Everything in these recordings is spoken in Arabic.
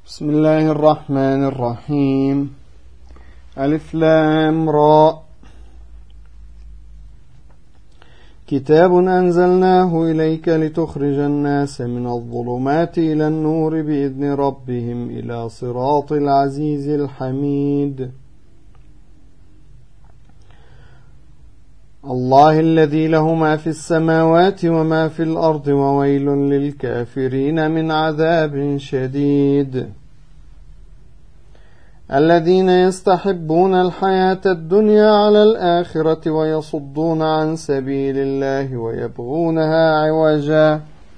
بسم الله الرحمن الرحيم. ألف لام راء. كتاب أنزلناه إليك لتخرج الناس من الظلمات إلى النور بإذن ربهم إلى صراط العزيز الحميد. الله الذي له ما في السماوات وما في الأرض وويل للكافرين من عذاب شديد. الذين يستحبون الحياة الدنيا على الآخرة ويصدون عن سبيل الله ويبغونها عوجا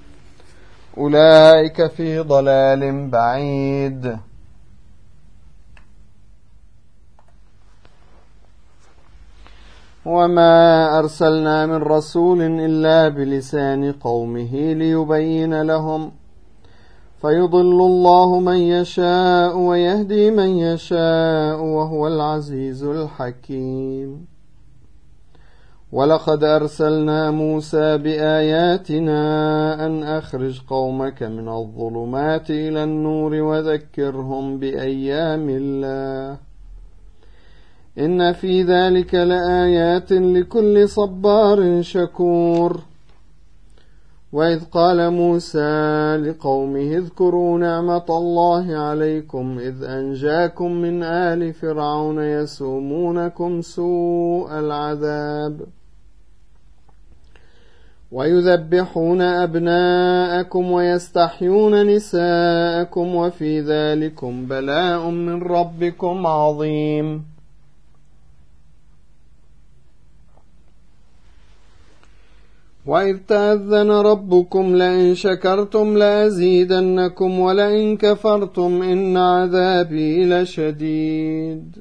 أولئك في ضلال بعيد. وما أرسلنا من رسول إلا بلسان قومه ليبين لهم فيضل الله من يشاء ويهدي من يشاء وهو العزيز الحكيم. ولقد أرسلنا موسى بآياتنا أن أخرج قومك من الظلمات إلى النور وذكرهم بأيام الله إن في ذلك لآيات لكل صبار شكور. وإذ قال موسى لقومه اذكروا نعمة الله عليكم إذ أنجاكم من آل فرعون يسومونكم سوء العذاب ويذبحون أبناءكم ويستحيون نساءكم وفي ذلكم بلاء من ربكم عظيم. وإذ تأذن ربكم لئن شكرتم لأزيدنكم ولئن كفرتم إن عذابي لشديد.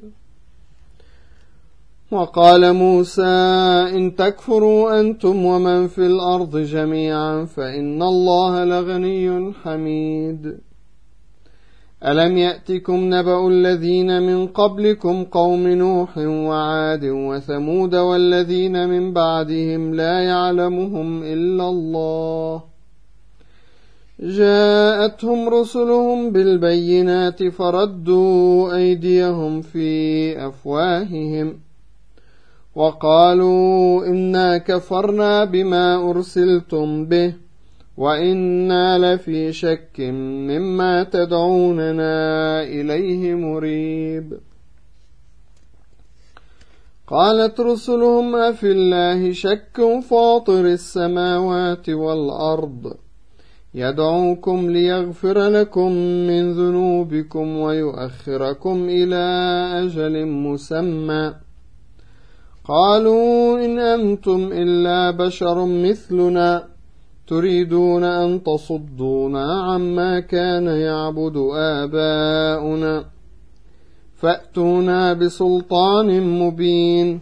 وقال موسى إن تكفروا أنتم ومن في الأرض جميعا فإن الله لغني حميد. ألم يأتكم نبأ الذين من قبلكم قوم نوح وعاد وثمود والذين من بعدهم لا يعلمهم إلا الله جاءتهم رسلهم بالبينات فردوا أيديهم في أفواههم وقالوا إنا كفرنا بما أرسلتم به وإنا لفي شك مما تدعوننا إليه مريب. قالت رسلهم أفي الله شك فاطر السماوات والأرض يدعوكم ليغفر لكم من ذنوبكم ويؤخركم إلى أجل مسمى قالوا إن أنتم إلا بشر مثلنا تريدون أن تصدونا عما كان يعبد آباؤنا فأتونا بسلطان مبين.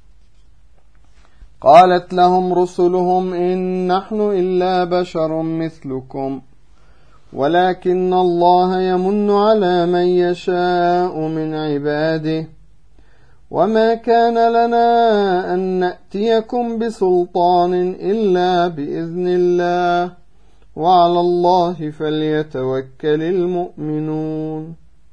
قالت لهم رسلهم إن نحن إلا بشر مثلكم ولكن الله يمن على من يشاء من عباده وما كان لنا أن نأتيكم بسلطان إلا بإذن الله وعلى الله فليتوكل المؤمنون.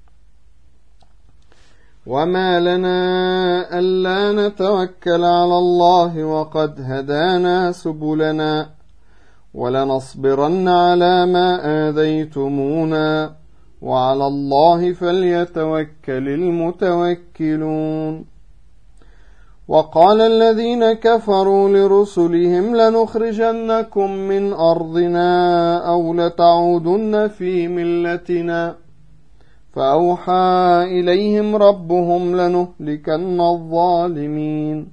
وما لنا ألا نتوكل على الله وقد هدانا سبلنا ولنصبرن على ما آذيتمونا وعلى الله فليتوكل المتوكلون. وقال الذين كفروا لرسلهم لنخرجنكم من أرضنا أو لتعودن في ملتنا فأوحى إليهم ربهم لنهلكن الظالمين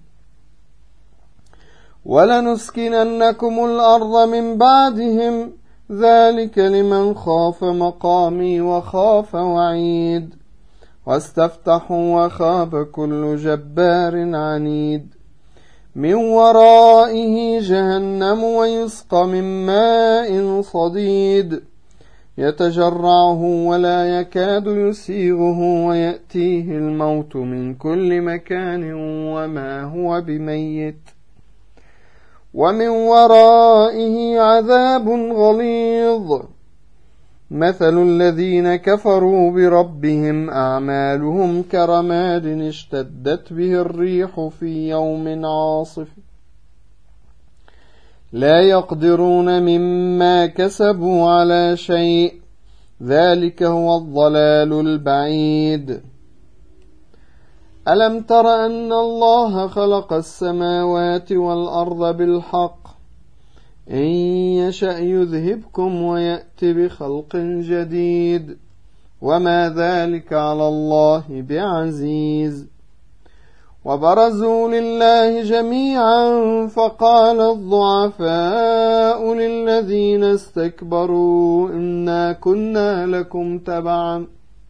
ولنسكننكم الأرض من بعدهم ذلك لمن خاف مقامي وخاف وعيد واستفتحوا وخاب كل جبار عنيد من ورائه جهنم ويسقى من ماء صديد يتجرعه ولا يكاد يسيغه ويأتيه الموت من كل مكان وما هو بميت ومن ورائه عذاب غليظ مثل الذين كفروا بربهم أعمالهم كرماد اشتدت به الريح في يوم عاصف لا يقدرون مما كسبوا على شيء ذلك هو الضلال البعيد. ألم تر أن الله خلق السماوات والأرض بالحق إن يشأ يذهبكم ويأتي بخلق جديد وما ذلك على الله بعزيز. وبرزوا لله جميعا فقال الضعفاء للذين استكبروا إنا كنا لكم تبعا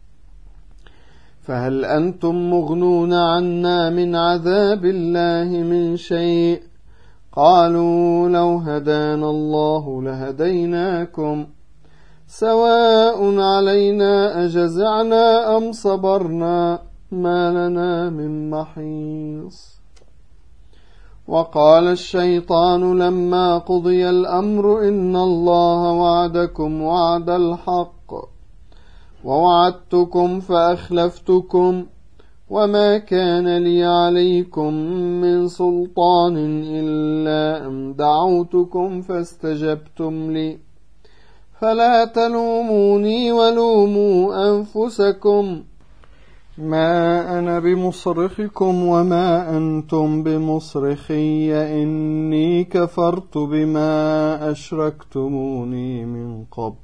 فهل أنتم مغنون عنا من عذاب الله من شيء قالوا لو هدانا الله لهديناكم سواء علينا أجزعنا أم صبرنا ما لنا من محيص. وقال الشيطان لما قضي الأمر إن الله وعدكم وعد الحق ووعدتكم فأخلفتكم وما كان لي عليكم من سلطان إلا أن دعوتكم فاستجبتم لي فلا تلوموني ولوموا أنفسكم ما أنا بمصرخكم وما أنتم بمصرخي إني كفرت بما أشركتموني من قبل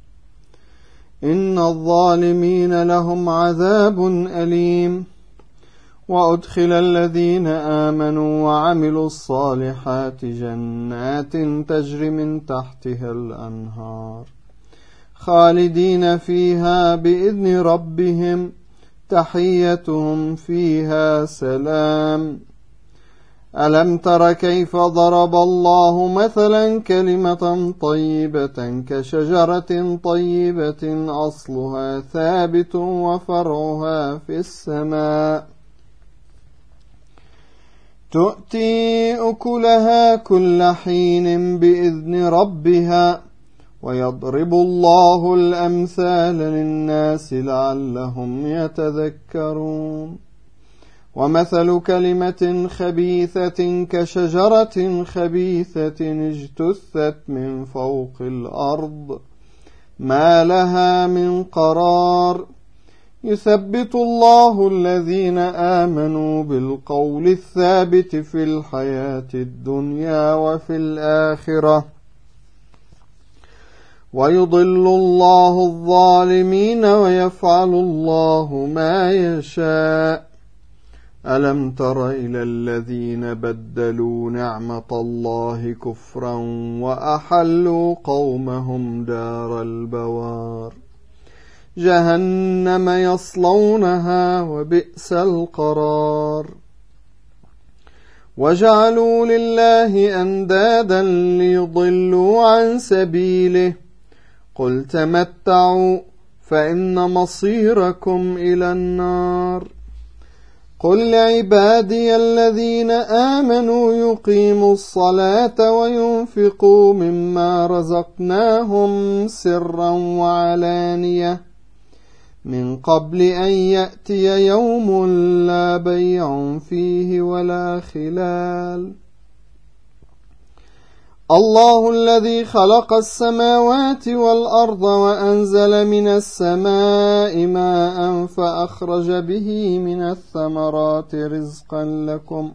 إن الظالمين لهم عذاب أليم. وأدخل الذين آمنوا وعملوا الصالحات جنات تجري من تحتها الأنهار خالدين فيها بإذن ربهم تحيتهم فيها سلام. ألم تر كيف ضرب الله مثلا كلمة طيبة كشجرة طيبة أصلها ثابت وفرعها في السماء تؤتي أكلها كل حين بإذن ربها ويضرب الله الأمثال للناس لعلهم يتذكرون. ومثل كلمة خبيثة كشجرة خبيثة اجتثت من فوق الأرض ما لها من قرار يثبت الله الذين آمنوا بالقول الثابت في الحياة الدنيا وفي الآخرة ويضل الله الظالمين ويفعل الله ما يشاء. ألم تر إلى الذين بدلوا نعمة الله كفرا وأحلوا قومهم دار البوار جهنم يصلونها وبئس القرار. وجعلوا لله أندادا ليضلوا عن سبيله قل تمتعوا فإن مصيركم إلى النار. قل لعبادي الذين آمنوا يقيموا الصلاة وينفقوا مما رزقناهم سرا وعلانية من قبل أن يأتي يوم لا بيع فيه ولا خلال. الله الذي خلق السماوات والأرض وأنزل من السماء ماء فأخرج به من الثمرات رزقا لكم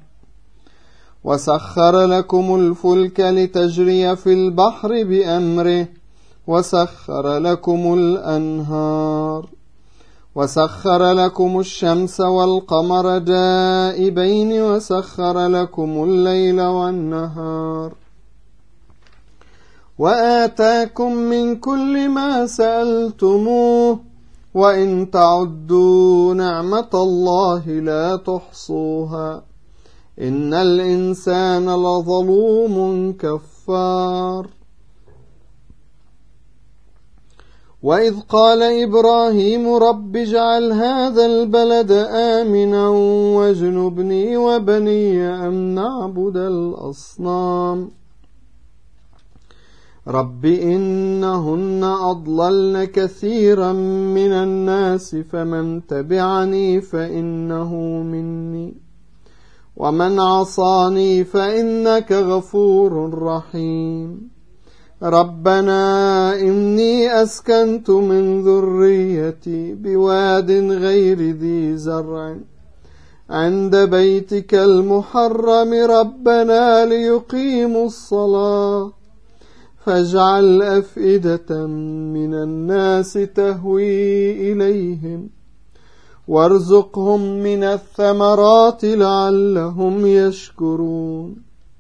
وسخر لكم الفلك لتجري في البحر بأمره وسخر لكم الأنهار وسخر لكم الشمس والقمر دائبين وسخر لكم الليل والنهار وآتاكم من كل ما سألتموه وإن تعدوا نعمة الله لا تحصوها إن الإنسان لظلوم كفار. وإذ قال إبراهيم رب اجعل هذا البلد آمنا واجنبني وبني أن نعبد الأصنام رب إنهن أضللن كثيرا من الناس فمن تبعني فإنه مني ومن عصاني فإنك غفور رحيم ربنا إني أسكنت من ذريتي بواد غير ذي زرع عند بيتك المحرم ربنا ليقيموا الصلاة فاجعل أفئدة من الناس تهوي إليهم وارزقهم من الثمرات لعلهم يشكرون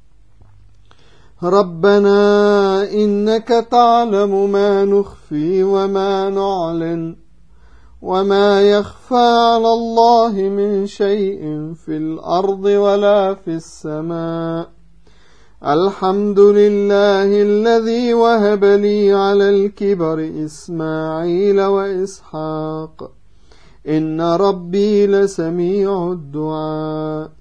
ربنا إنك تعلم ما نخفي وما نعلن وما يخفى على الله من شيء في الأرض ولا في السماء الحمد لله الذي وهب لي على الكبر إسماعيل وإسحاق إن ربي لسميع الدعاء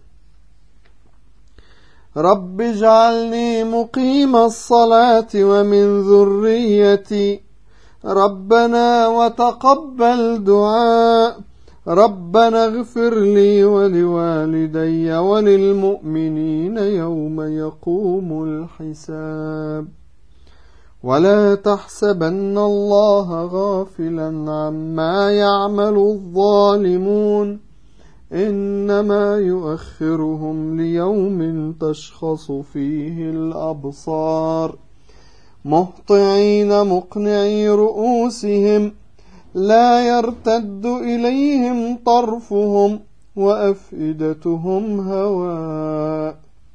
رب اجعلني مقيم الصلاة ومن ذريتي ربنا وتقبل دعاء ربنا اغفر لي ولوالدي وللمؤمنين يوم يقوم الحساب ولا تحسبن الله غافلا عما يعمل الظالمون إنما يؤخرهم ليوم تشخص فيه الأبصار مهطعين مقنعي رؤوسهم لا يرتد إليهم طرفهم وأفئدتهم هواء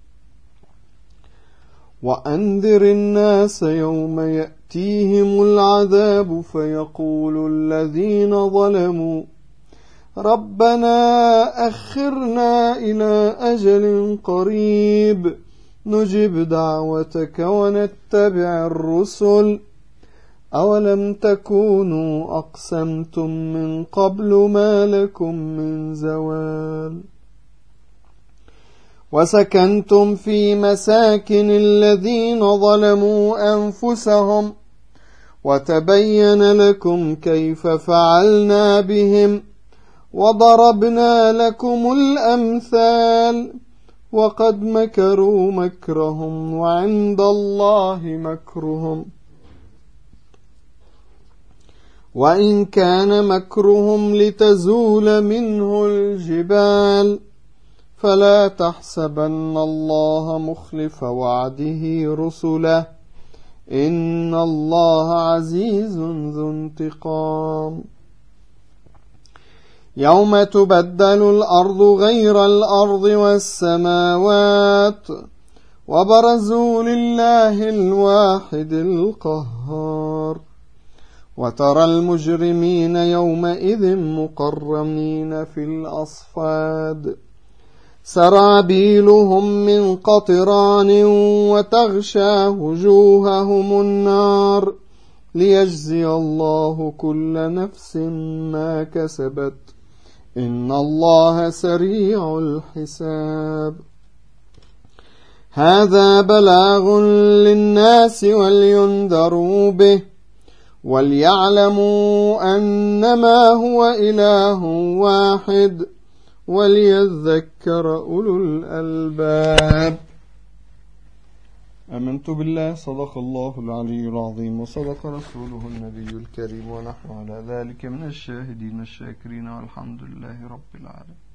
وأنذر الناس يوم يأتيهم العذاب فيقول الذين ظلموا ربنا أخرنا إلى أجل قريب نجب دعوتك ونتبع الرسل أولم تكونوا أقسمتم من قبل ما لكم من زوال وسكنتم في مساكن الذين ظلموا أنفسهم وتبين لكم كيف فعلنا بهم وضربنا لكم الأمثال وقد مكروا مكرهم وعند الله مكرهم وإن كان مكرهم لتزول منه الجبال فلا تحسبن الله مخلف وعده رسله إن الله عزيز ذو انتقام يوم تبدل الأرض غير الأرض والسماوات وبرزوا لله الواحد القهار وترى المجرمين يومئذ مقرنين في الأصفاد سرابيلهم من قطران وتغشى وجوههم النار ليجزي الله كل نفس ما كسبت إن الله سريع الحساب هذا بلاغ للناس ولينذروا به وليعلموا أنما هو إله واحد وليذكر أولو الألباب آمنت بالله صدق الله العلي العظيم وصدق رسوله النبي الكريم ونحن على ذلك من الشاهدين الشاكرين والحمد لله رب العالمين.